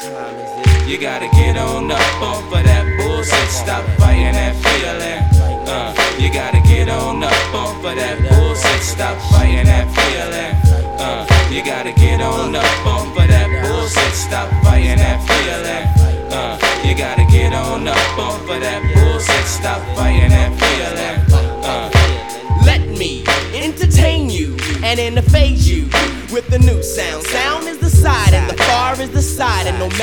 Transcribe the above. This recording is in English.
You gotta get on up off of that bullshit. Stop fighting that feeling. You gotta get on up off of that bullshit. Stop fighting that feeling. You gotta get on up off of that bullshit. Stop fighting that feeling. You gotta get on up off of that bullshit. Stop fighting that feeling. Let me entertain you and interface you with the new sound. Sound is the side and the far is the side, and no matter